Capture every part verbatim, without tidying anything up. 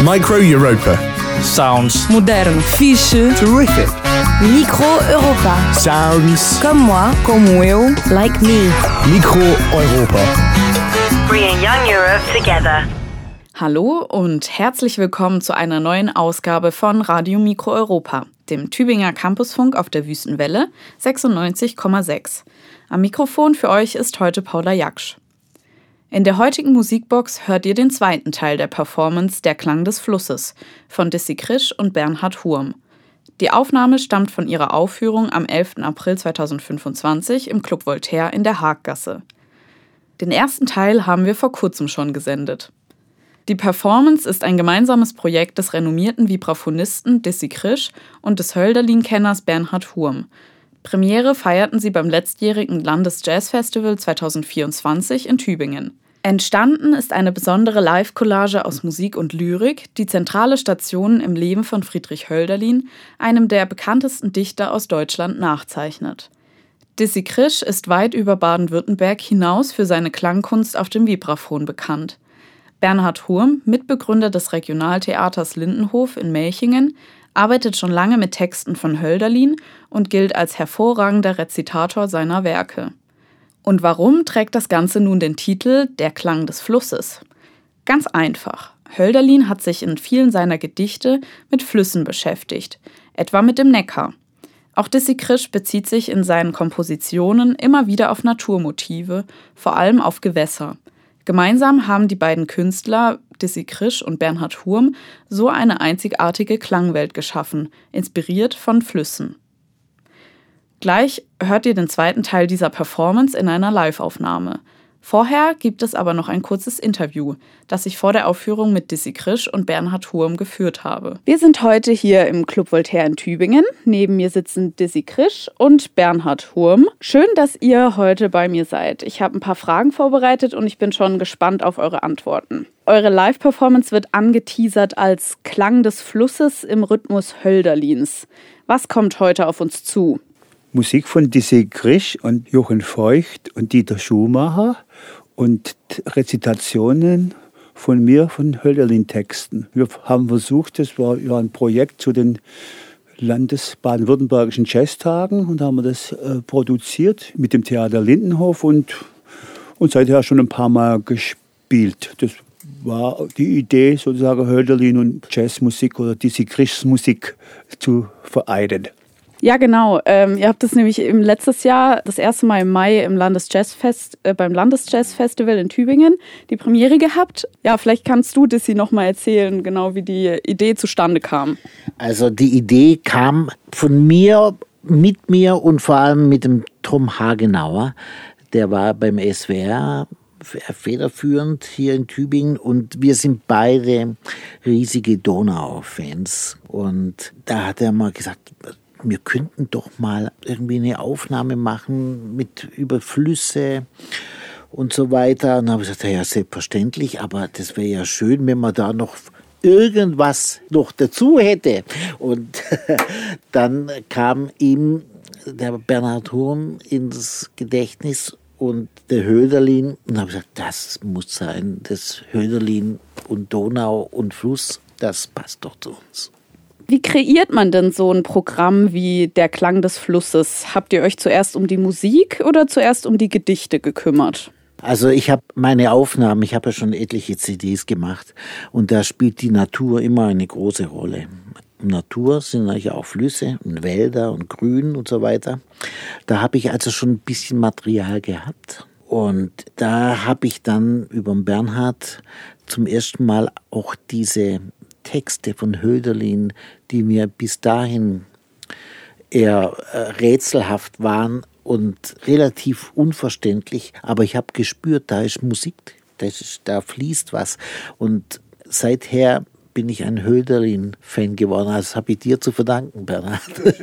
Micro Europa. Sounds Moderno. Fixe. Terrific. Micro Europa. Sounds. Comme moi. Como eu. Like me. Micro Europa. Bringing young Europe together. Hallo und herzlich willkommen zu einer neuen Ausgabe von Radio Micro Europa, dem Tübinger Campusfunk auf der Wüstenwelle sechsundneunzig Komma sechs. Am Mikrofon für euch ist heute Paula Jaksch. In der heutigen Musikbox hört ihr den zweiten Teil der Performance Der Klang des Flusses von Dizzy Krisch und Bernhard Hurm. Die Aufnahme stammt von ihrer Aufführung am elften April zweitausendfünfundzwanzig im Club Voltaire in der Haaggasse. Den ersten Teil haben wir vor kurzem schon gesendet. Die Performance ist ein gemeinsames Projekt des renommierten Vibraphonisten Dizzy Krisch und des Hölderlin-Kenners Bernhard Hurm. Premiere feierten sie beim letztjährigen Landesjazzfestival zweitausendvierundzwanzig in Tübingen. Entstanden ist eine besondere Live-Collage aus Musik und Lyrik, die zentrale Stationen im Leben von Friedrich Hölderlin, einem der bekanntesten Dichter aus Deutschland, nachzeichnet. Dizzy Krisch ist weit über Baden-Württemberg hinaus für seine Klangkunst auf dem Vibraphon bekannt. Bernhard Hurm, Mitbegründer des Regionaltheaters Lindenhof in Melchingen, arbeitet schon lange mit Texten von Hölderlin und gilt als hervorragender Rezitator seiner Werke. Und warum trägt das Ganze nun den Titel Der Klang des Flusses? Ganz einfach. Hölderlin hat sich in vielen seiner Gedichte mit Flüssen beschäftigt, etwa mit dem Neckar. Auch Dizzy Krisch bezieht sich in seinen Kompositionen immer wieder auf Naturmotive, vor allem auf Gewässer. Gemeinsam haben die beiden Künstler, Dizzy Krisch und Bernhard Hurm, so eine einzigartige Klangwelt geschaffen, inspiriert von Flüssen. Gleich hört ihr den zweiten Teil dieser Performance in einer Live-Aufnahme. Vorher gibt es aber noch ein kurzes Interview, das ich vor der Aufführung mit Dizzy Krisch und Bernhard Hurm geführt habe. Wir sind heute hier im Club Voltaire in Tübingen. Neben mir sitzen Dizzy Krisch und Bernhard Hurm. Schön, dass ihr heute bei mir seid. Ich habe ein paar Fragen vorbereitet und ich bin schon gespannt auf eure Antworten. Eure Live-Performance wird angeteasert als Klang des Flusses im Rhythmus Hölderlins. Was kommt heute auf uns zu? Musik von Dizzy Krisch und Jochen Feucht und Dieter Schumacher und Rezitationen von mir von Hölderlin-Texten. Wir haben versucht, das war ja ein Projekt zu den Landes-Baden-Württembergischen Jazztagen und haben das äh, produziert mit dem Theater Lindenhof und, und seither schon ein paar Mal gespielt. Das war die Idee, sozusagen Hölderlin und Jazzmusik oder Dizzy Krischs Musik zu vereinen. Ja, genau. Ähm, ihr habt es nämlich im letztes Jahr, das erste Mal im Mai im Landesjazzfest, äh, beim Landesjazzfestival in Tübingen die Premiere gehabt. Ja, vielleicht kannst du, Dizzy, noch mal erzählen, genau wie die Idee zustande kam. Also die Idee kam von mir, mit mir und vor allem mit dem Tom Hagenauer. Der war beim S W R federführend hier in Tübingen und wir sind beide riesige Donau-Fans. Und da hat er mal gesagt, wir könnten doch mal irgendwie eine Aufnahme machen mit über Flüsse und so weiter. Und dann habe ich gesagt, ja, selbstverständlich, aber das wäre ja schön, wenn man da noch irgendwas noch dazu hätte. Und dann kam ihm der Bernhard Hurm ins Gedächtnis und der Hölderlin. Und dann habe ich gesagt, das muss sein, das Hölderlin und Donau und Fluss, das passt doch zu uns. Wie kreiert man denn so ein Programm wie Der Klang des Flusses? Habt ihr euch zuerst um die Musik oder zuerst um die Gedichte gekümmert? Also ich habe meine Aufnahmen, ich habe ja schon etliche C Ds gemacht und da spielt die Natur immer eine große Rolle. Natur sind natürlich auch Flüsse und Wälder und Grün und so weiter. Da habe ich also schon ein bisschen Material gehabt und da habe ich dann über den Bernhard zum ersten Mal auch diese Texte von Hölderlin, die mir bis dahin eher äh, rätselhaft waren und relativ unverständlich, aber ich habe gespürt, da ist Musik, da, ist, da fließt was und seither bin ich ein Hölderlin-Fan geworden. Das habe ich dir zu verdanken, Bernhard.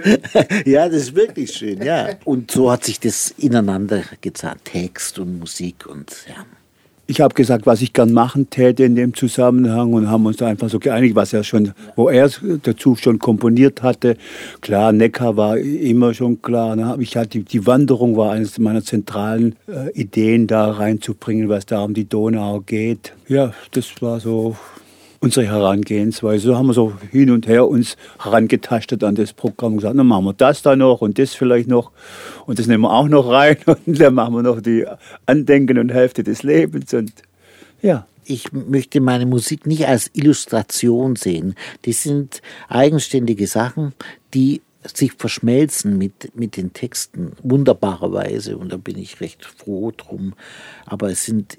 Ja, das ist wirklich schön, ja. Und so hat sich das ineinander gezahnt, Text und Musik und ja. Ich habe gesagt, was ich gern machen täte in dem Zusammenhang und haben uns da einfach so geeinigt, was er schon, wo er dazu schon komponiert hatte. Klar, Neckar war immer schon klar. Ne? Ich hatte, die Wanderung war eines meiner zentralen äh, Ideen, da reinzubringen, was da um die Donau geht. Ja, das war so unsere Herangehensweise. So haben wir so hin und her uns herangetastet an das Programm und gesagt, dann machen wir das da noch und das vielleicht noch und das nehmen wir auch noch rein und dann machen wir noch die Andenken und Hälfte des Lebens und ja. Ich möchte meine Musik nicht als Illustration sehen. Die sind eigenständige Sachen, die sich verschmelzen mit, mit den Texten, wunderbarerweise. Und da bin ich recht froh drum. Aber es sind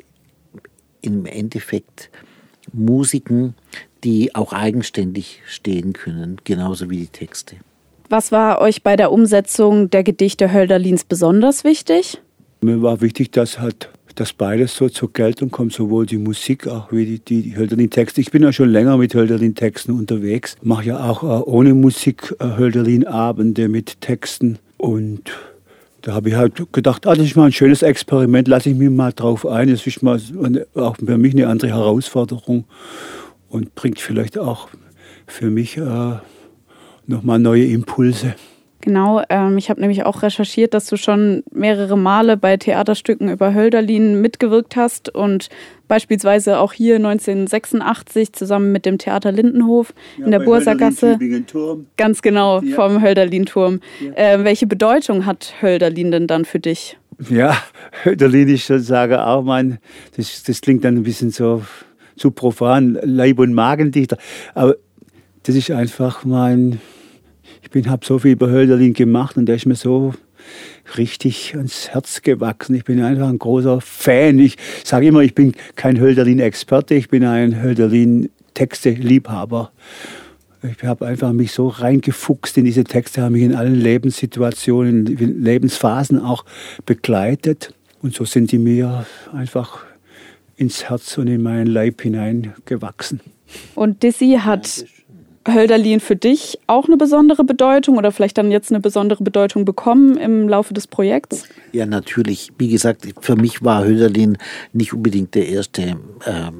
im Endeffekt Musiken, die auch eigenständig stehen können, genauso wie die Texte. Was war euch bei der Umsetzung der Gedichte Hölderlins besonders wichtig? Mir war wichtig, dass halt dass beides so zur Geltung kommt, sowohl die Musik auch wie die, die, die Hölderlin-Texte. Ich bin ja schon länger mit Hölderlin-Texten unterwegs, mache ja auch äh, ohne Musik äh, Hölderlin-Abende mit Texten und da habe ich halt gedacht, ah, das ist mal ein schönes Experiment, lasse ich mich mal drauf ein. Das ist mal eine, auch für mich eine andere Herausforderung und bringt vielleicht auch für mich äh, nochmal neue Impulse. Genau, ähm, ich habe nämlich auch recherchiert, dass du schon mehrere Male bei Theaterstücken über Hölderlin mitgewirkt hast und beispielsweise auch hier neunzehnhundertsechsundachtzig zusammen mit dem Theater Lindenhof ja, in der Bursergasse. Ganz genau, ja. Vom Hölderlin-Turm. Ja. Äh, welche Bedeutung hat Hölderlin denn dann für dich? Ja, Hölderlin ist sozusagen auch mein, das, das klingt dann ein bisschen so zu profan, Leib- und Magendichter, aber das ist einfach mein... Ich habe so viel über Hölderlin gemacht und der ist mir so richtig ans Herz gewachsen. Ich bin einfach ein großer Fan. Ich sage immer, ich bin kein Hölderlin-Experte, ich bin ein Hölderlin-Texte-Liebhaber. Ich habe einfach mich so reingefuchst in diese Texte, habe mich in allen Lebenssituationen, in Lebensphasen auch begleitet. Und so sind die mir einfach ins Herz und in meinen Leib hineingewachsen. Und Dizzy hat Hölderlin für dich auch eine besondere Bedeutung oder vielleicht dann jetzt eine besondere Bedeutung bekommen im Laufe des Projekts? Ja, natürlich. Wie gesagt, für mich war Hölderlin nicht unbedingt der erste ähm,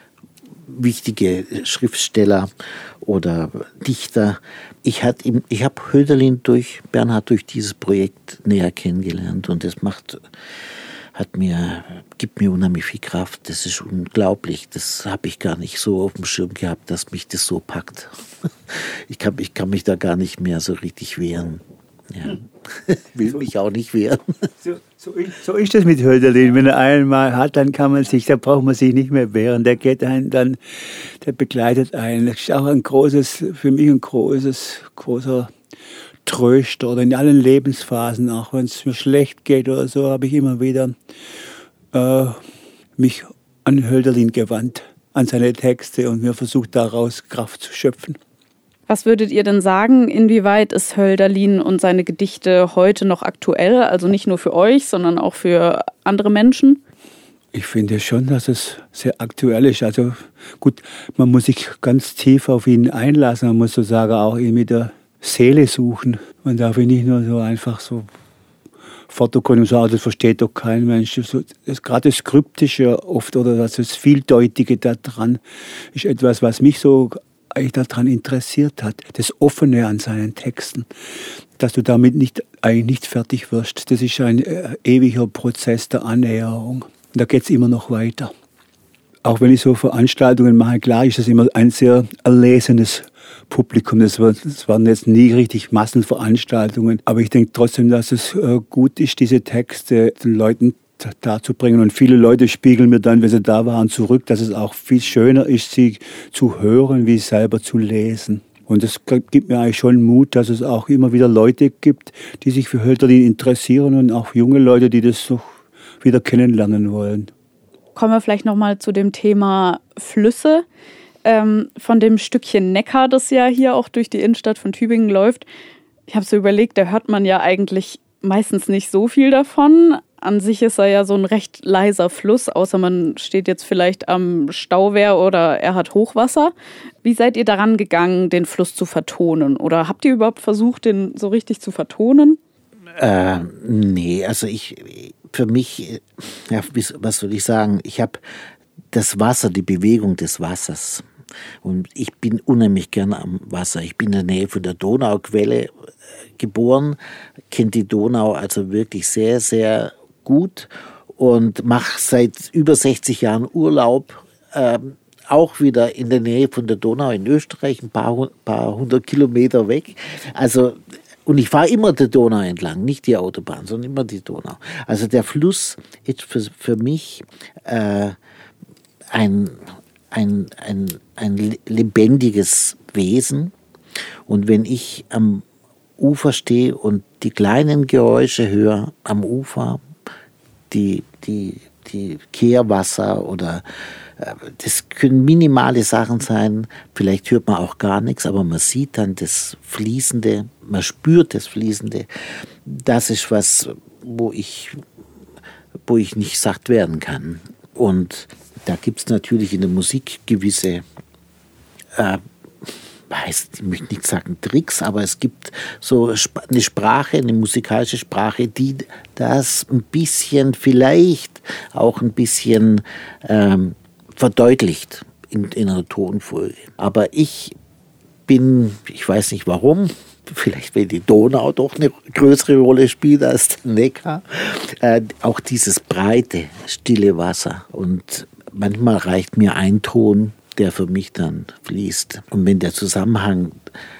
wichtige Schriftsteller oder Dichter. Ich, ich habe Hölderlin durch Bernhard durch dieses Projekt näher kennengelernt und das macht... hat mir, gibt mir unheimlich viel Kraft. Das ist unglaublich. Das habe ich gar nicht so auf dem Schirm gehabt, dass mich das so packt. Ich kann, ich kann mich da gar nicht mehr so richtig wehren. Ja. Will mich auch nicht wehren. So, so, so ist das mit Hölderlin. Wenn er einmal hat, dann kann man sich, da braucht man sich nicht mehr wehren. Der geht einen dann, der begleitet einen. Das ist auch ein großes, für mich ein großes, großer Tröster oder in allen Lebensphasen, auch wenn es mir schlecht geht oder so, habe ich immer wieder äh, mich an Hölderlin gewandt, an seine Texte und mir versucht, daraus Kraft zu schöpfen. Was würdet ihr denn sagen, inwieweit ist Hölderlin und seine Gedichte heute noch aktuell, also nicht nur für euch, sondern auch für andere Menschen? Ich finde schon, dass es sehr aktuell ist. Also gut, man muss sich ganz tief auf ihn einlassen, man muss sozusagen auch ihn mit der Seele suchen. Man darf ihn nicht nur so einfach so Fotokonum sagen, das versteht doch kein Mensch. Das, das, gerade das Kryptische oft oder das, das Vieldeutige daran ist etwas, was mich so eigentlich daran interessiert hat. Das Offene an seinen Texten, dass du damit nicht, eigentlich nicht fertig wirst. Das ist ein äh, ewiger Prozess der Annäherung. Und da geht es immer noch weiter. Auch wenn ich so Veranstaltungen mache, klar ist das immer ein sehr erlesenes Publikum. Das waren jetzt nie richtig Massenveranstaltungen. Aber ich denke trotzdem, dass es gut ist, diese Texte den Leuten darzubringen. Und viele Leute spiegeln mir dann, wenn sie da waren, zurück, dass es auch viel schöner ist, sie zu hören, wie selber zu lesen. Und das gibt mir eigentlich schon Mut, dass es auch immer wieder Leute gibt, die sich für Hölderlin interessieren und auch junge Leute, die das noch wieder kennenlernen wollen. Kommen wir vielleicht nochmal zu dem Thema Flüsse. Ähm, von dem Stückchen Neckar, das ja hier auch durch die Innenstadt von Tübingen läuft. Ich habe so überlegt, da hört man ja eigentlich meistens nicht so viel davon. An sich ist er ja so ein recht leiser Fluss, außer man steht jetzt vielleicht am Stauwehr oder er hat Hochwasser. Wie seid ihr daran gegangen, den Fluss zu vertonen? Oder habt ihr überhaupt versucht, den so richtig zu vertonen? Äh, nee, also ich, für mich, ja, was soll ich sagen, ich habe das Wasser, die Bewegung des Wassers. Und ich bin unheimlich gern am Wasser. Ich bin in der Nähe von der Donauquelle geboren, kenne die Donau also wirklich sehr, sehr gut und mache seit über sechzig Jahren Urlaub äh, auch wieder in der Nähe von der Donau in Österreich, ein paar, paar hundert Kilometer weg. Also, und ich fahre immer die Donau entlang, nicht die Autobahn, sondern immer die Donau. Also der Fluss ist für, für mich äh, ein, ein, ein, ein lebendiges Wesen. Und wenn ich am Ufer stehe und die kleinen Geräusche höre am Ufer, die, die, die Kehrwasser oder äh, das können minimale Sachen sein, vielleicht hört man auch gar nichts, aber man sieht dann das Fließende, man spürt das Fließende. Das ist was, wo ich, wo ich nicht satt werden kann. Und da gibt es natürlich in der Musik gewisse äh, weiß, ich möchte nicht sagen Tricks, aber es gibt so eine Sprache, eine musikalische Sprache, die das ein bisschen, vielleicht auch ein bisschen ähm, verdeutlicht in, in einer Tonfolge. Aber ich bin, ich weiß nicht warum, vielleicht weil die Donau doch eine größere Rolle spielt als der Neckar, äh, auch dieses breite, stille Wasser. Und manchmal reicht mir ein Ton, der für mich dann fließt. Und wenn der Zusammenhang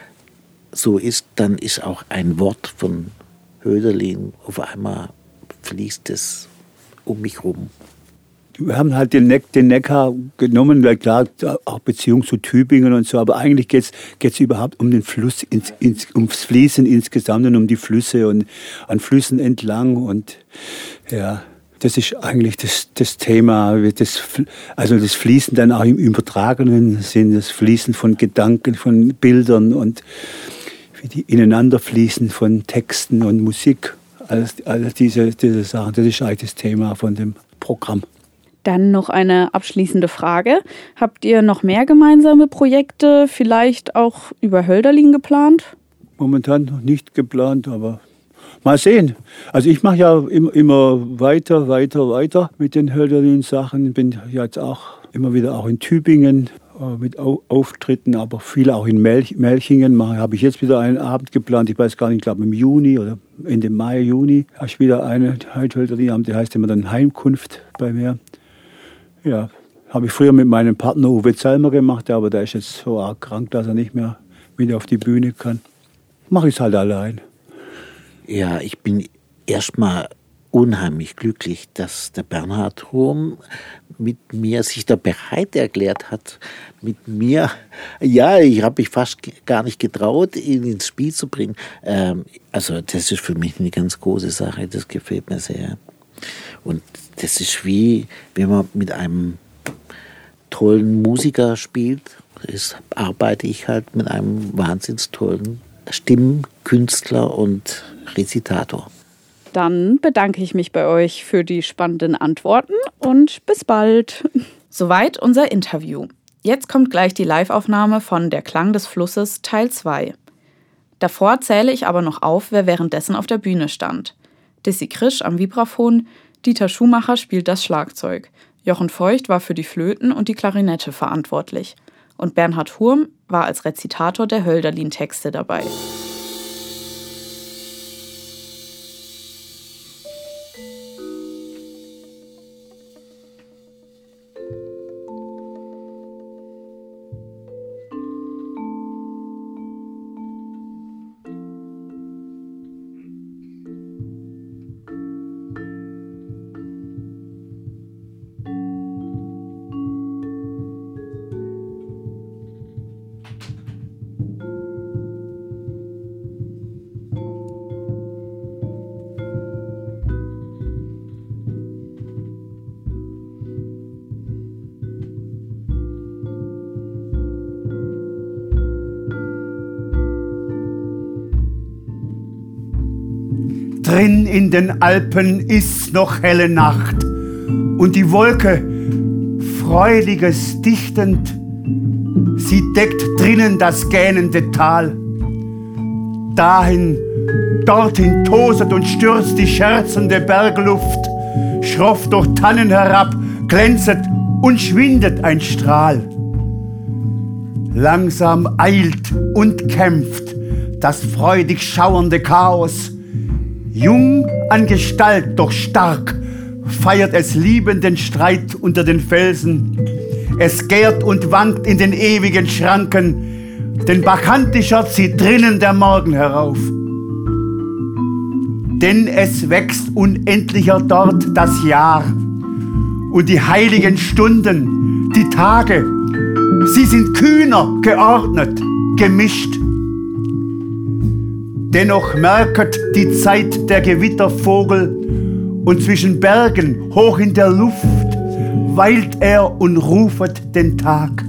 so ist, dann ist auch ein Wort von Hölderlin, auf einmal fließt es um mich rum. Wir haben halt den, Neck, den Neckar genommen, weil klar, auch Beziehung zu Tübingen und so, aber eigentlich geht es überhaupt um den Fluss, ins, ins, ums Fließen insgesamt und um die Flüsse und an Flüssen entlang und ja. Das ist eigentlich das, das Thema, das, also das Fließen dann auch im übertragenen Sinn, das Fließen von Gedanken, von Bildern und wie die ineinander fließen von Texten und Musik. Alles, alles diese, diese Sachen, das ist eigentlich das Thema von dem Programm. Dann noch eine abschließende Frage. Habt ihr noch mehr gemeinsame Projekte, vielleicht auch über Hölderlin geplant? Momentan noch nicht geplant, aber mal sehen. Also ich mache ja immer, immer weiter, weiter, weiter mit den Hölderlin-Sachen. Bin jetzt auch immer wieder auch in Tübingen äh, mit Au- Auftritten, aber viele auch in Melch- Melchingen. Habe ich jetzt wieder einen Abend geplant. Ich weiß gar nicht, ich glaube im Juni oder Ende Mai, Juni habe ich wieder eine Hölderlin-Abend. Der heißt immer dann Heimkunft bei mir. Ja, habe ich früher mit meinem Partner Uwe Zalmer gemacht, aber der ist jetzt so arg krank, dass er nicht mehr wieder auf die Bühne kann. Mache ich es halt allein. Ja, ich bin erstmal unheimlich glücklich, dass der Bernhard Hurm mit mir sich da bereit erklärt hat, mit mir, ja, ich habe mich fast gar nicht getraut, ihn ins Spiel zu bringen. Ähm, also das ist für mich eine ganz große Sache, das gefällt mir sehr. Und das ist wie, wenn man mit einem tollen Musiker spielt, ist, arbeite ich halt mit einem wahnsinnig tollen Stimmkünstler und Rezitator. Dann bedanke ich mich bei euch für die spannenden Antworten und bis bald. Soweit unser Interview. Jetzt kommt gleich die Live-Aufnahme von Der Klang des Flusses Teil zwei. Davor zähle ich aber noch auf, wer währenddessen auf der Bühne stand. Dizzy Krisch am Vibraphon, Dieter Schumacher spielt das Schlagzeug, Jochen Feucht war für die Flöten und die Klarinette verantwortlich und Bernhard Hurm war als Rezitator der Hölderlin-Texte dabei. Drin in den Alpen ist noch helle Nacht und die Wolke, Freudiges dichtend, sie deckt drinnen das gähnende Tal. Dahin, dorthin toset und stürzt die scherzende Bergluft, schroff durch Tannen herab, glänzet und schwindet ein Strahl. Langsam eilt und kämpft das freudig schauernde Chaos. Jung an Gestalt, doch stark, feiert es liebenden Streit unter den Felsen. es gärt und wankt in den ewigen Schranken, denn bacchantischer zieht drinnen der Morgen herauf. Denn es wächst unendlicher dort das Jahr und die heiligen Stunden, die Tage, sie sind kühner geordnet, gemischt. Dennoch merket die Zeit der Gewittervogel und zwischen Bergen hoch in der Luft weilt er und rufet den Tag.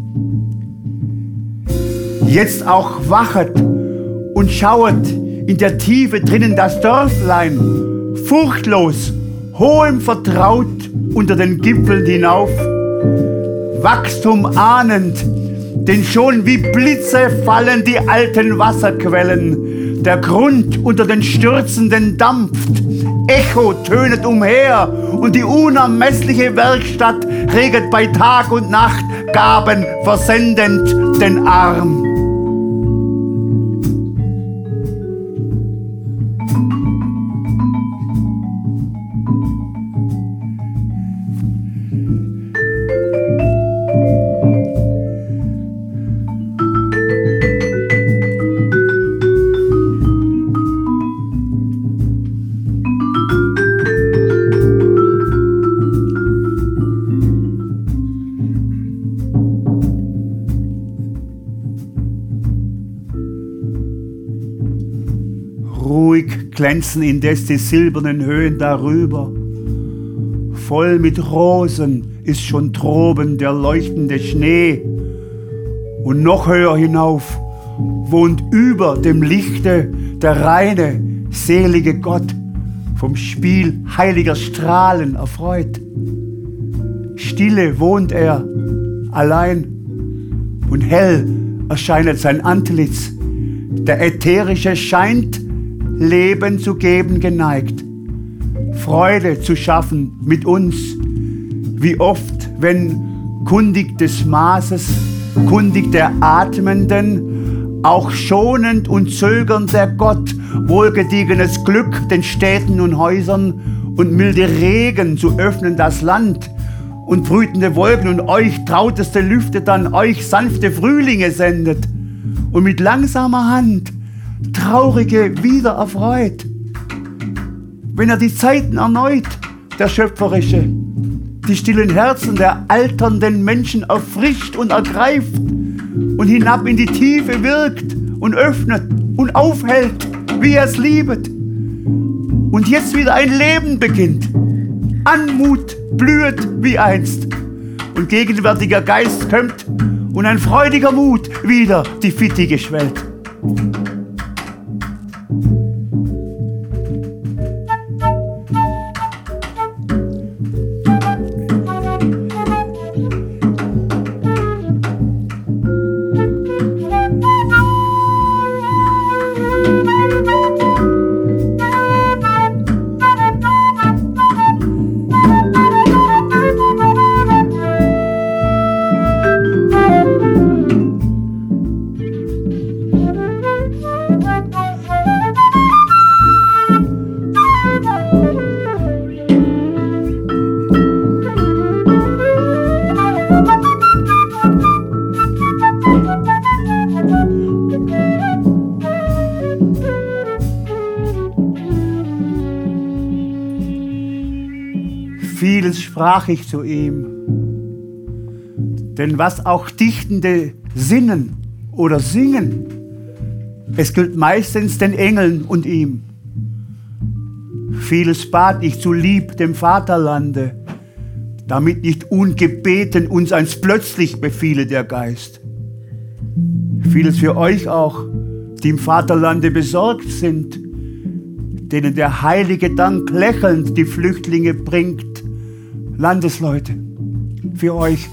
Jetzt auch wachet und schauet in der Tiefe drinnen das Dörflein, furchtlos, hohem vertraut unter den Gipfeln hinauf, Wachstum ahnend, denn schon wie Blitze fallen die alten Wasserquellen, der Grund unter den Stürzenden dampft, Echo tönet umher und die unermessliche Werkstatt reget bei Tag und Nacht Gaben versendend den Arm. Ruhig glänzen indes die silbernen Höhen darüber. Voll mit Rosen ist schon droben der leuchtende Schnee. Und noch höher hinauf wohnt über dem Lichte der reine, selige Gott, vom Spiel heiliger Strahlen erfreut. Stille wohnt er allein und hell erscheinet sein Antlitz. Der Ätherische scheint Leben zu geben geneigt, Freude zu schaffen mit uns, wie oft, wenn kundig des Maßes, kundig der Atmenden, auch schonend und zögernd der Gott wohlgediegenes Glück den Städten und Häusern und milde Regen zu öffnen das Land und brütende Wolken und euch trauteste Lüfte dann euch sanfte Frühlinge sendet und mit langsamer Hand Traurige wieder erfreut. Wenn er die Zeiten erneut, der Schöpferische, die stillen Herzen der alternden Menschen erfrischt und ergreift und hinab in die Tiefe wirkt und öffnet und aufhält, wie er es liebet. Und jetzt wieder ein Leben beginnt. Anmut blühet wie einst und gegenwärtiger Geist kömmt und ein freudiger Mut wieder die Fittige schwellt. Vieles sprach ich zu ihm, denn was auch Dichtende sinnen oder singen, es gilt meistens den Engeln und ihm. Vieles bat ich zu lieb dem Vaterlande, damit nicht ungebeten uns eins plötzlich befiele der Geist. Vieles für euch auch, die im Vaterlande besorgt sind, denen der heilige Dank lächelnd die Flüchtlinge bringt. Landesleute, für euch.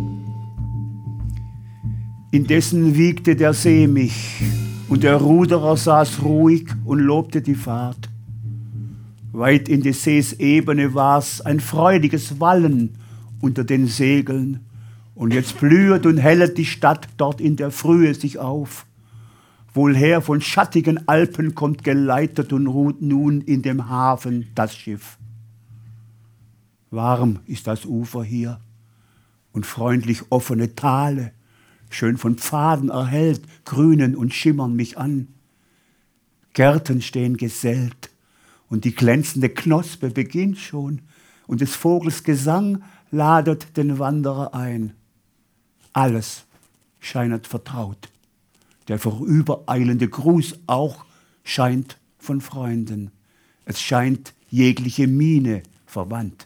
Indessen wiegte der See mich, und der Ruderer saß ruhig und lobte die Fahrt. Weit in des Sees Ebene war's ein freudiges Wallen unter den Segeln, und jetzt blühet und hellet die Stadt dort in der Frühe sich auf. Wohl her von schattigen Alpen kommt geleitet und ruht nun in dem Hafen das Schiff. Warm ist das Ufer hier und freundlich offene Tale, schön von Pfaden erhellt, grünen und schimmern mich an. Gärten stehen gesellt und die glänzende Knospe beginnt schon und des Vogels Gesang ladet den Wanderer ein. Alles scheint vertraut. Der vorübereilende Gruß auch scheint von Freunden. Es scheint jegliche Miene verwandt.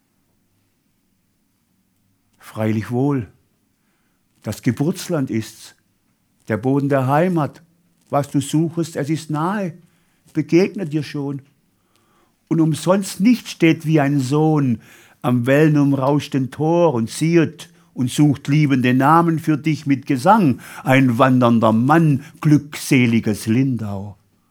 Freilich wohl, das Geburtsland ist's, der Boden der Heimat. Was du suchest, es ist nahe, begegnet dir schon. Und umsonst nicht steht wie ein Sohn am wellenumrauschten Tor und ziert und sucht liebende Namen für dich mit Gesang, ein wandernder Mann, glückseliges Lindau.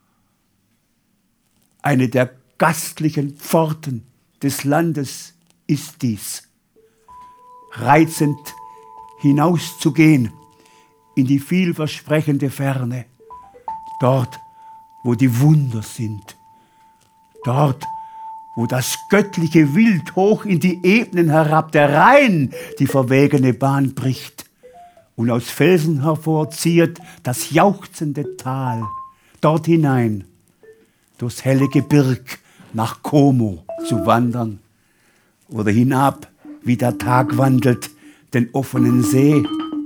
Eine der gastlichen Pforten des Landes ist dies. Reizend hinauszugehen in die vielversprechende Ferne, dort, wo die Wunder sind, dort, wo das göttliche Wild hoch in die Ebenen herab der Rhein die verwegene Bahn bricht und aus Felsen hervorzieht das jauchzende Tal, dort hinein, durchs helle Gebirg nach Como zu wandern oder hinab, wie der Tag wandelt, den offenen See.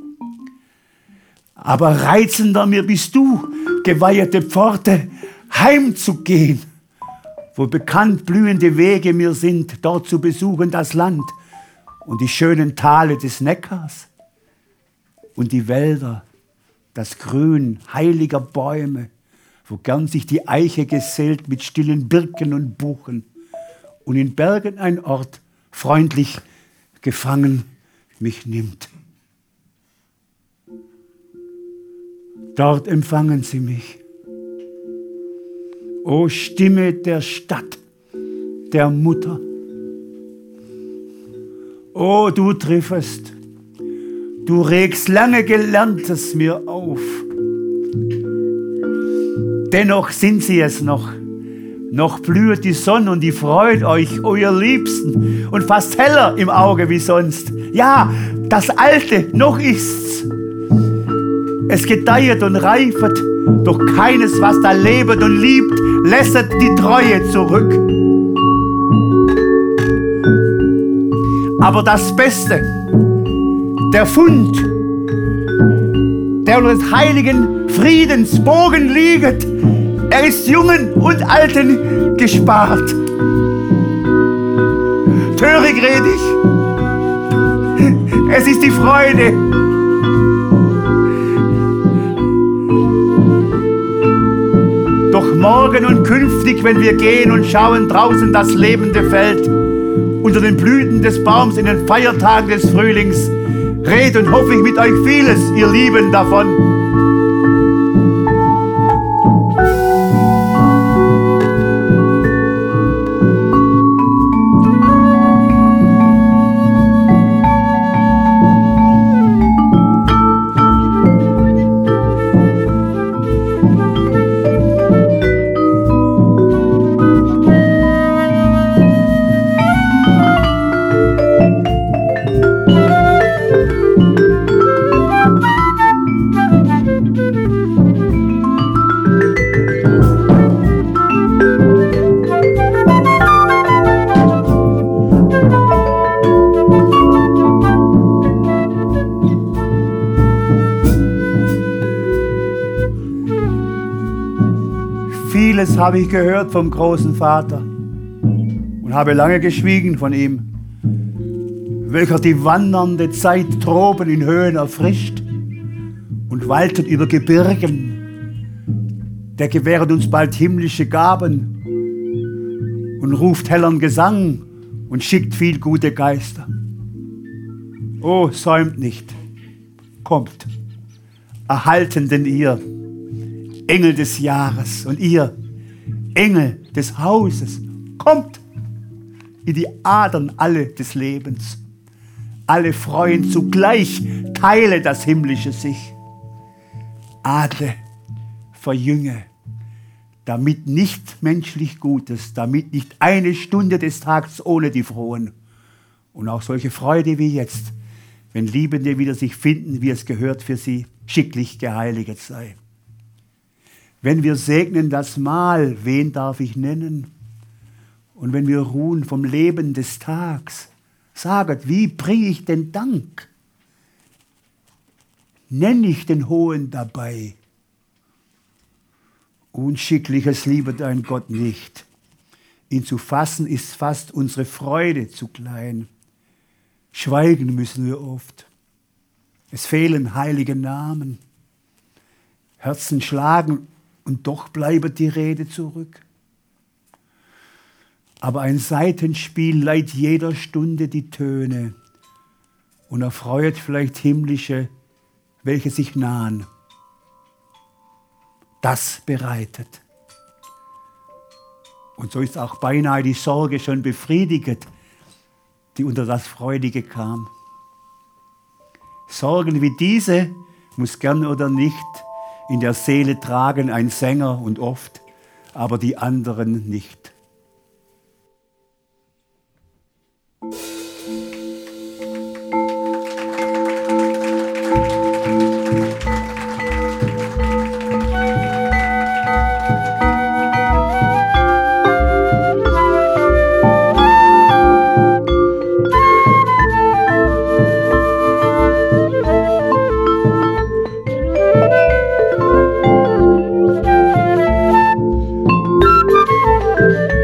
Aber reizender mir bist du, geweihete Pforte, heimzugehen, wo bekannt blühende Wege mir sind, dort zu besuchen das Land und die schönen Tale des Neckars und die Wälder, das Grün heiliger Bäume, wo gern sich die Eiche gesellt mit stillen Birken und Buchen und in Bergen ein Ort freundlich gefangen mich nimmt. Dort empfangen sie mich. O Stimme der Stadt, der Mutter. O du triffest, du regst lange Gelerntes mir auf. Dennoch sind sie es noch. Noch blüht die Sonne und die freut euch, euer Liebsten, und fast heller im Auge wie sonst. Ja, das Alte noch ist's. Es gedeihet und reifet, doch keines, was da lebet und liebt, lässet die Treue zurück. Aber das Beste, der Fund, der unter des heiligen Friedens Bogen lieget, er ist Jungen und Alten gespart. Törig red ich, es ist die Freude. Doch morgen und künftig, wenn wir gehen und schauen draußen das lebende Feld, unter den Blüten des Baums in den Feiertagen des Frühlings, red und hoffe ich mit euch vieles, ihr Lieben, davon. Vieles habe ich gehört vom großen Vater und habe lange geschwiegen von ihm, welcher die wandernde Zeit droben in Höhen erfrischt und waltet über Gebirgen. Der gewähret uns bald himmlische Gaben und ruft hellern Gesang und schickt viel gute Geister. Oh, säumt nicht, kommt, erhalten denn ihr, Engel des Jahres, und ihr, Engel des Hauses, kommt in die Adern alle des Lebens. Alle freuen zugleich, teile das Himmlische sich. Adle, verjünge, damit nicht menschlich Gutes, damit nicht eine Stunde des Tages ohne die Frohen und auch solche Freude wie jetzt wenn Liebende wieder sich finden, wie es gehört für sie, schicklich geheiliget sei. Wenn wir segnen das Mahl, wen darf ich nennen? Und wenn wir ruhen vom Leben des Tags, saget, wie bring ich den Dank? Nenn ich den Hohen dabei? Unschickliches liebet ein Gott nicht. Ihn zu fassen ist fast unsere Freude zu klein. Schweigen müssen wir oft. Es fehlen heilige Namen. Herzen schlagen und doch bleibt die Rede zurück. Aber ein Saitenspiel leiht jeder Stunde die Töne und erfreuet vielleicht himmlische, welche sich nahen. Das bereitet. Und so ist auch beinahe die Sorge schon befriedigt, die unter das Freudige kam. Sorgen wie diese muss gern oder nicht in der Seele tragen ein Sänger und oft, aber die anderen nicht. Thank you.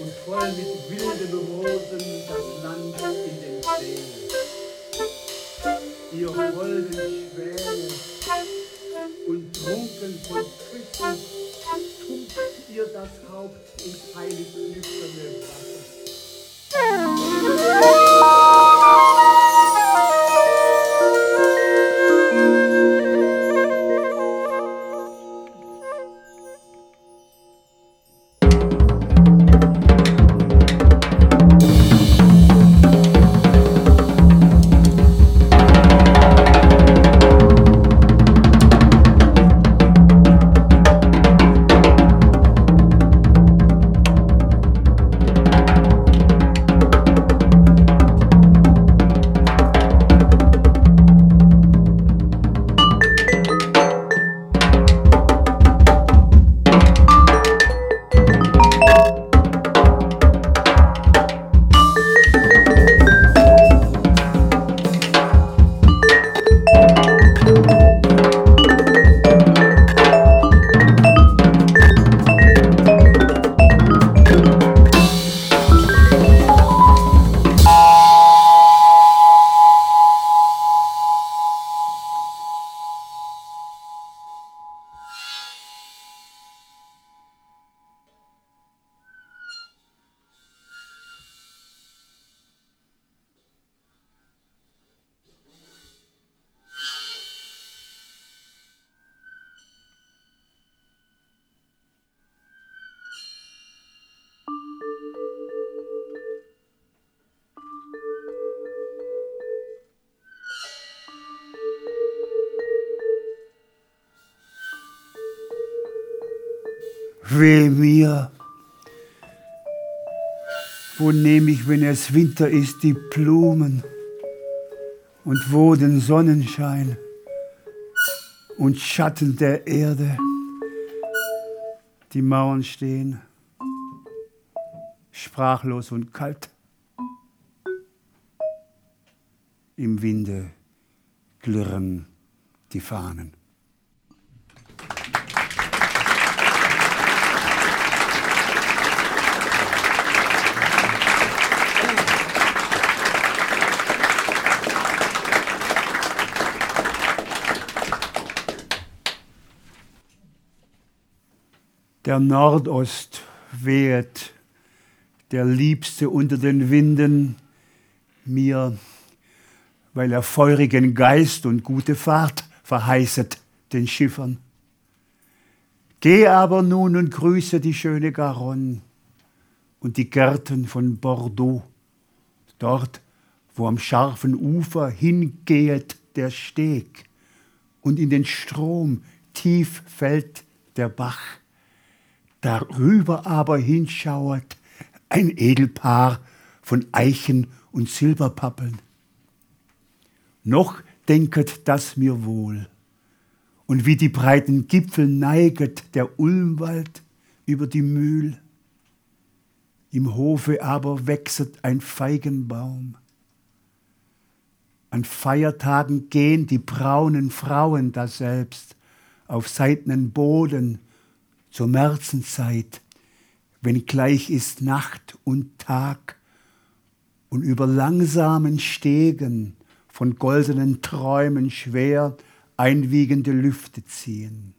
voll mit wilden Rosen das Land in den See. Ihr holden Schwäne und trunken von Küssen, tunkt ihr das Haupt ins heilig nüchterne Wasser. Weh mir, wo nehm ich, wenn es Winter ist, die Blumen und wo den Sonnenschein und Schatten der Erde? Die Mauern stehen, sprachlos und kalt. Im Winde klirren die Fahnen. Der Nordost wehet, der Liebste unter den Winden, mir, weil er feurigen Geist und gute Fahrt verheißet den Schiffern. Geh aber nun und grüße die schöne Garonne und die Gärten von Bordeaux, dort, wo am scharfen Ufer hingehet der Steg und in den Strom tief fällt der Bach. Darüber aber hinschauert ein Edelpaar von Eichen und Silberpappeln. Noch denket das mir wohl, und wie die breiten Gipfel neiget der Ulmwald über die Mühl. Im Hofe aber wächset ein Feigenbaum. An Feiertagen gehen die braunen Frauen daselbst auf seidnen Boden zur Märzenzeit, wenn gleich ist Nacht und Tag, und über langsamen Stegen von goldenen Träumen schwer einwiegende Lüfte ziehen.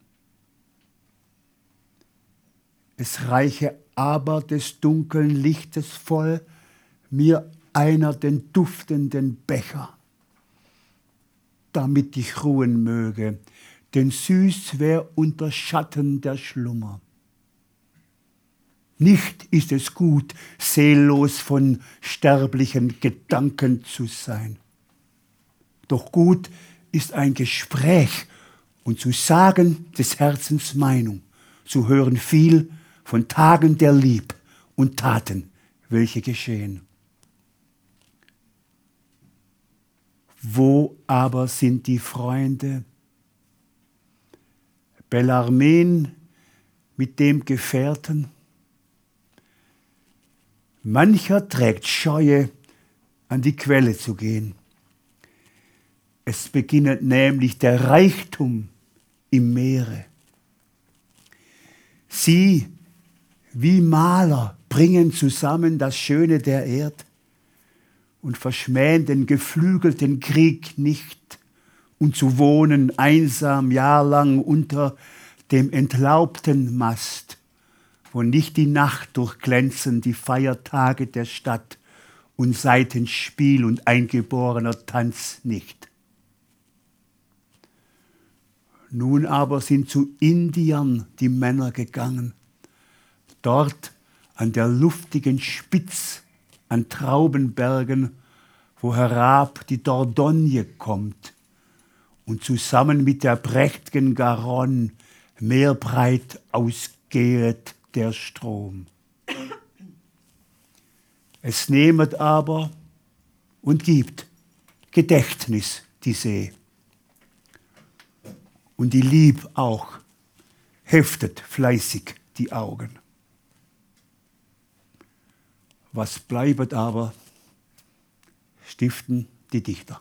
Es reiche aber des dunklen Lichtes voll mir einer den duftenden Becher, damit ich ruhen möge, denn süß wär unter Schatten der Schlummer. Nicht ist es gut, seellos von sterblichen Gedanken zu sein. Doch gut ist ein Gespräch und zu sagen des Herzens Meinung, zu hören viel von Tagen der Lieb und Taten, welche geschehen. Wo aber sind die Freunde? Bellarmin mit dem Gefährten. Mancher trägt Scheue, an die Quelle zu gehen. Es beginnet nämlich der Reichtum im Meere. Sie, wie Maler, bringen zusammen das Schöne der Erd und verschmähen den geflügelten Krieg nicht und zu wohnen einsam jahrelang unter dem entlaubten Mast, wo nicht die Nacht durchglänzen die Feiertage der Stadt und Saitenspiel und eingeborener Tanz nicht. Nun aber sind zu Indiern die Männer gegangen, dort an der luftigen Spitz an Traubenbergen, wo herab die Dordogne kommt und zusammen mit der prächtigen Garonne meerbreit ausgehet der Strom. Es nehmet aber und gibt Gedächtnis die See. Und die Lieb auch heftet fleißig die Augen. Was bleibet aber, stiften die Dichter.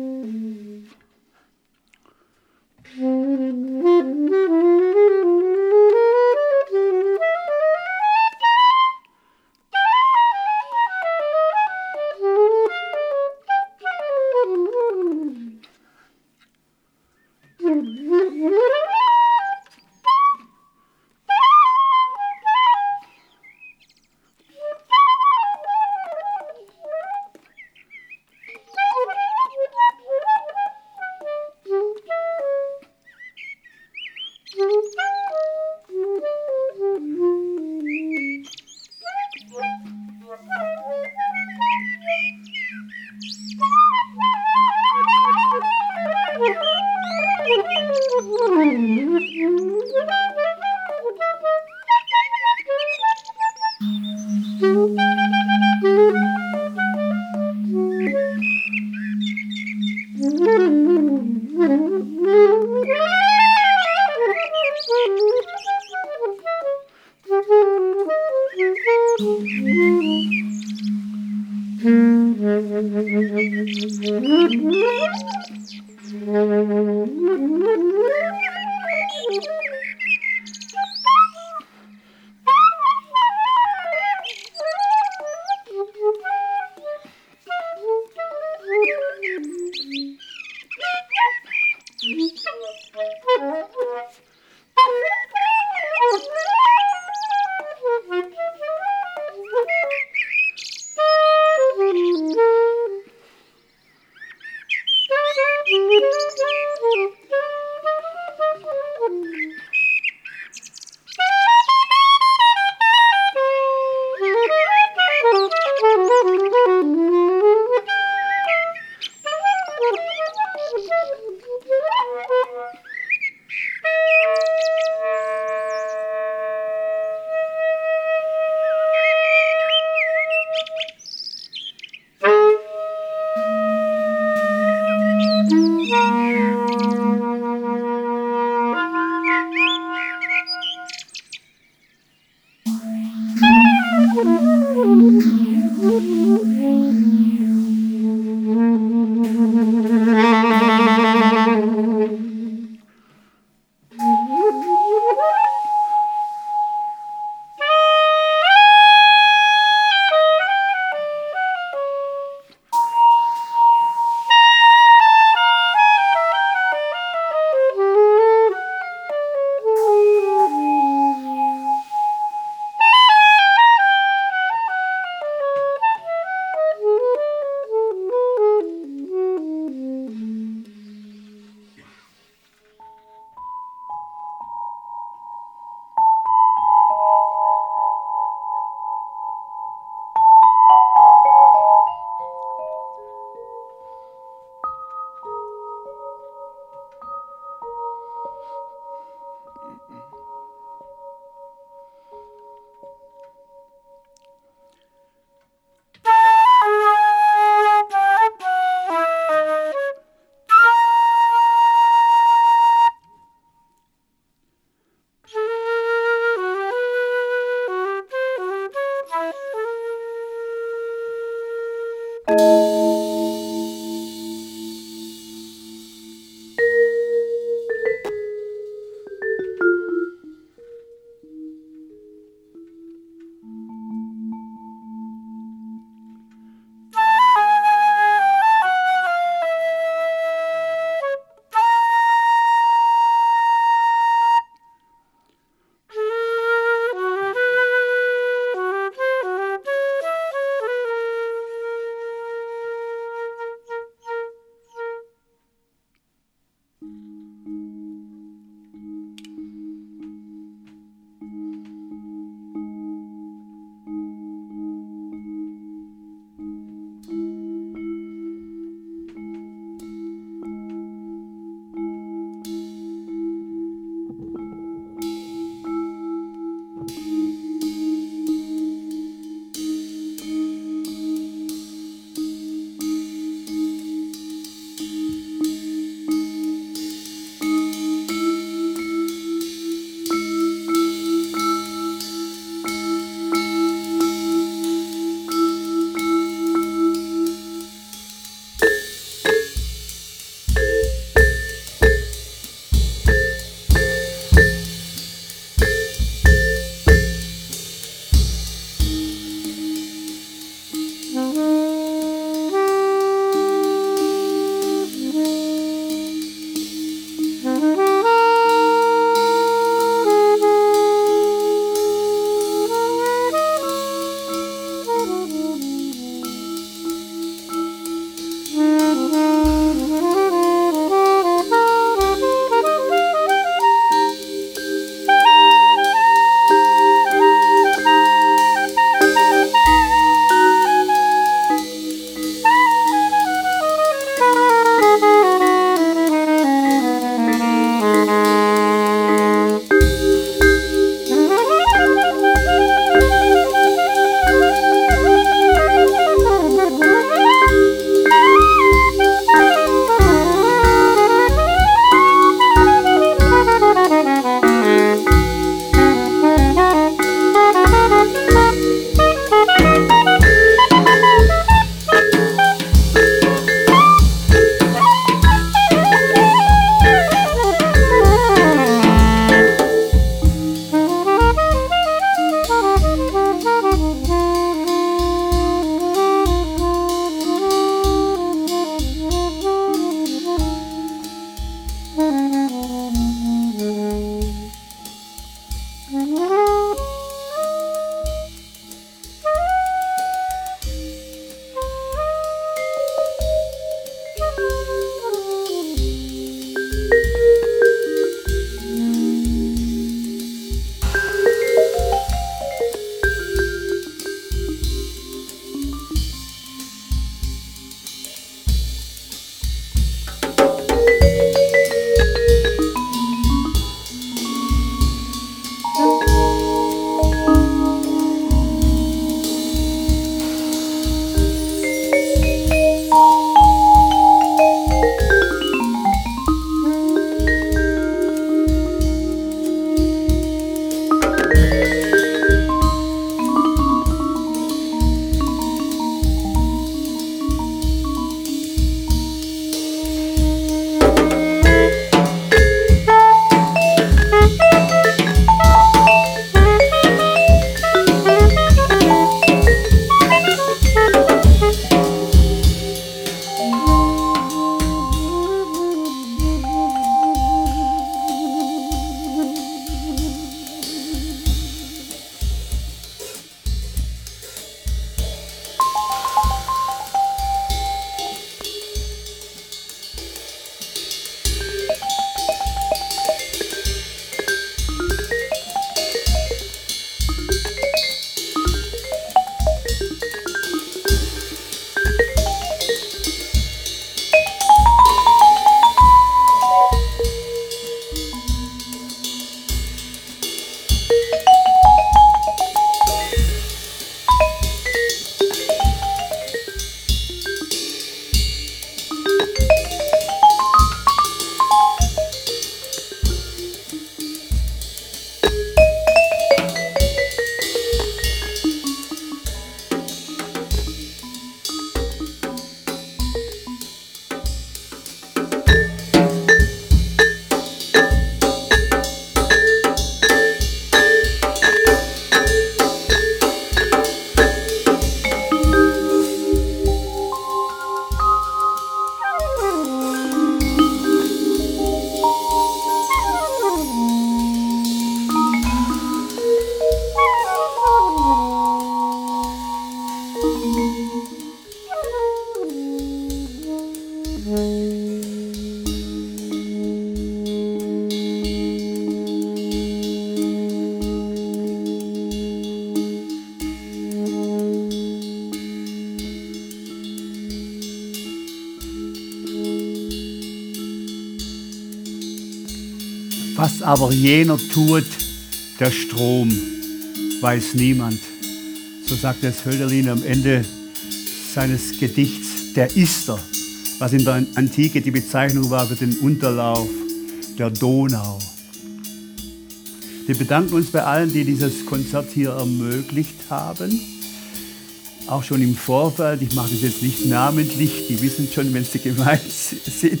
Was aber jener tut, der Strom, weiß niemand. So sagt das Hölderlin am Ende seines Gedichts, der Ister, was in der Antike die Bezeichnung war für den Unterlauf der Donau. Wir bedanken uns bei allen, die dieses Konzert hier ermöglicht haben. Auch schon im Vorfeld, ich mache das jetzt nicht namentlich, die wissen schon, wenn sie gemeint sind.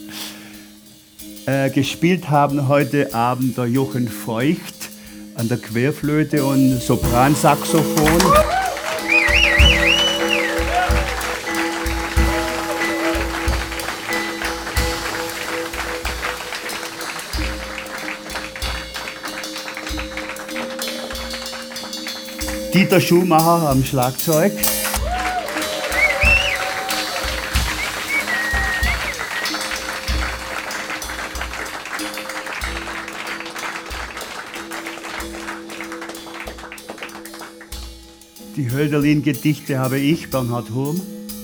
Äh, gespielt haben heute Abend der Jochen Feucht an der Querflöte und Sopransaxophon. Dieter Schumacher am Schlagzeug. Die Hölderlin-Gedichte habe ich, Bernhard Hurm.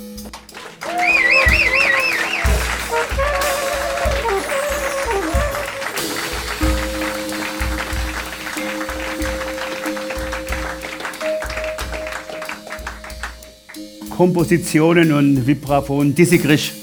Kompositionen und Vibraphon, Dizzy Grisch.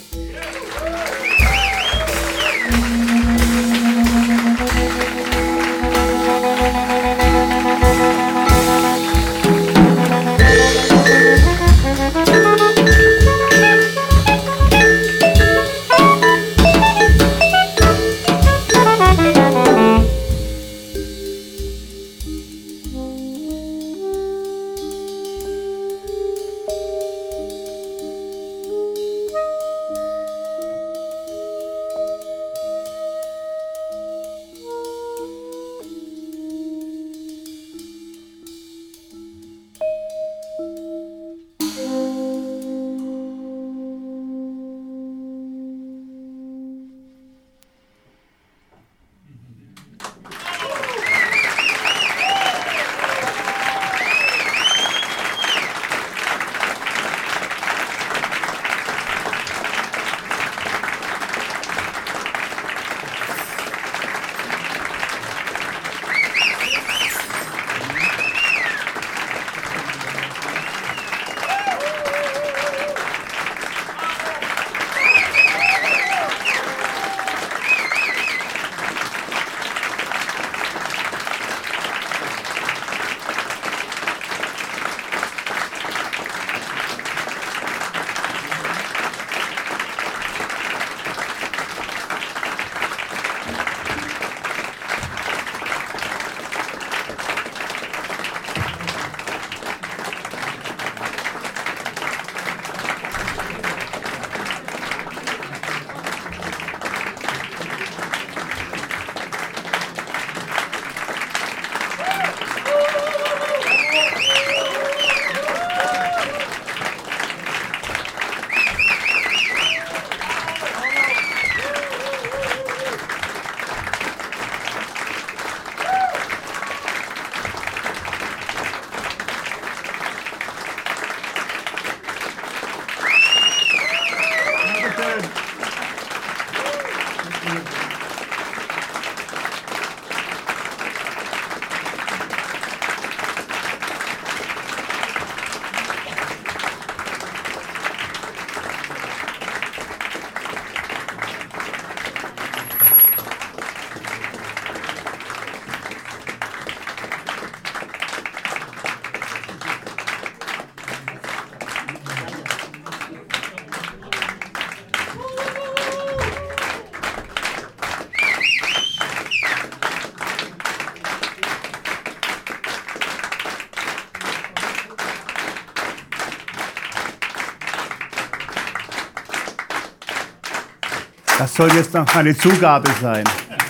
Das soll jetzt noch eine Zugabe sein.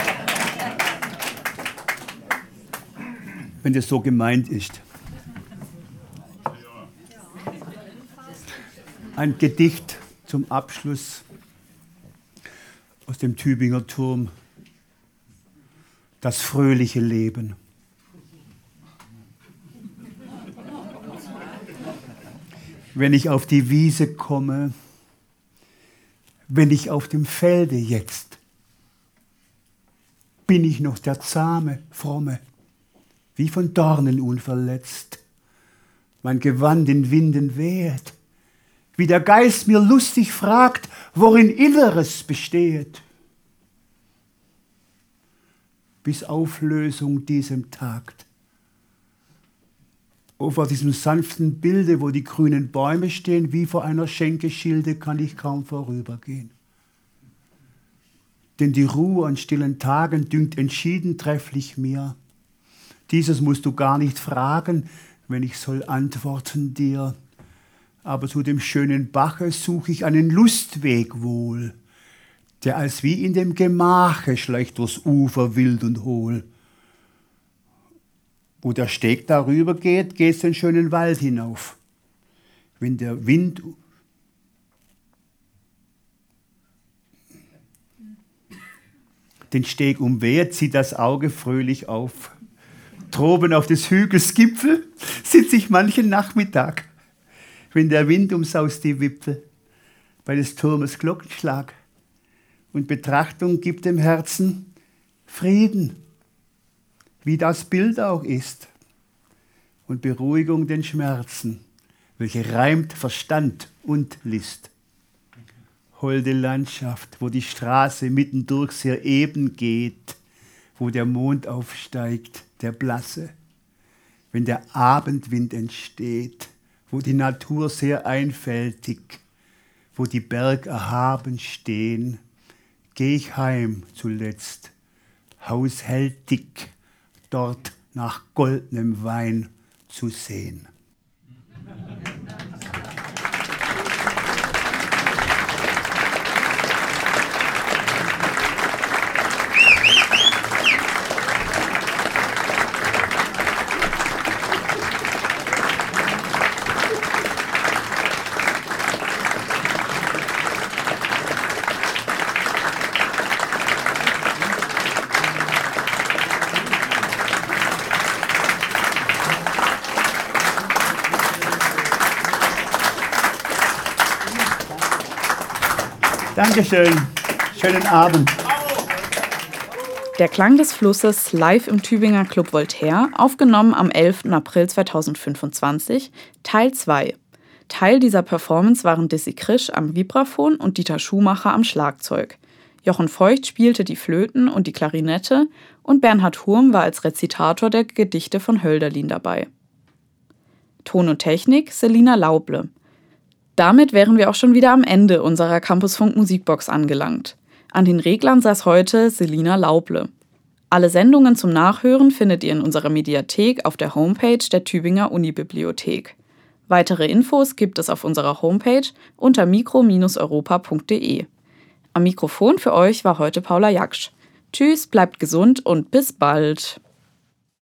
Wenn das so gemeint ist. Ein Gedicht zum Abschluss aus dem Tübinger Turm. Das fröhliche Leben. Wenn ich auf die Wiese komme, wenn ich auf dem Felde jetzt bin ich noch der zahme, fromme, wie von Dornen unverletzt, mein Gewand in Winden weht, wie der Geist mir lustig fragt, worin Inneres besteht. Bis Auflösung diesem tagt. Oh, vor diesem sanften Bilde, wo die grünen Bäume stehen, wie vor einer Schenkeschilde, kann ich kaum vorübergehen. Denn die Ruhe an stillen Tagen dünkt entschieden trefflich mir. Dieses musst du gar nicht fragen, wenn ich soll antworten dir. Aber zu dem schönen Bache such ich einen Lustweg wohl, der als wie in dem Gemache schleicht durchs Ufer wild und hohl. Wo der Steg darüber geht, geht's den schönen Wald hinauf. Wenn der Wind den Steg umweht, zieht das Auge fröhlich auf. Droben auf des Hügels Gipfel sitz ich manchen Nachmittag, wenn der Wind umsaust die Wipfel, bei des Turmes Glockenschlag. Und Betrachtung gibt dem Herzen Frieden, wie das Bild auch ist, und Beruhigung den Schmerzen, welche reimt Verstand und List. Holde Landschaft, wo die Straße mittendurch sehr eben geht, wo der Mond aufsteigt, der blasse, wenn der Abendwind entsteht, wo die Natur sehr einfältig, wo die Berg erhaben stehen, geh ich heim zuletzt, haushältig, dort nach goldenem Wein zu sehen. Dankeschön. Schönen Abend. Der Klang des Flusses live im Tübinger Club Voltaire, aufgenommen am elften April zweitausendfünfundzwanzig, Teil zwei. Teil dieser Performance waren Dizzy Krisch am Vibraphon und Dieter Schumacher am Schlagzeug. Jochen Feucht spielte die Flöten und die Klarinette und Bernhard Hurm war als Rezitator der Gedichte von Hölderlin dabei. Ton und Technik Selina Lauble. Damit wären wir auch schon wieder am Ende unserer Campusfunk Musikbox angelangt. An den Reglern saß heute Selina Lauble. Alle Sendungen zum Nachhören findet ihr in unserer Mediathek auf der Homepage der Tübinger Unibibliothek. Weitere Infos gibt es auf unserer Homepage unter mikro Bindestrich europa punkt de. Am Mikrofon für euch war heute Paula Jaksch. Tschüss, bleibt gesund und bis bald.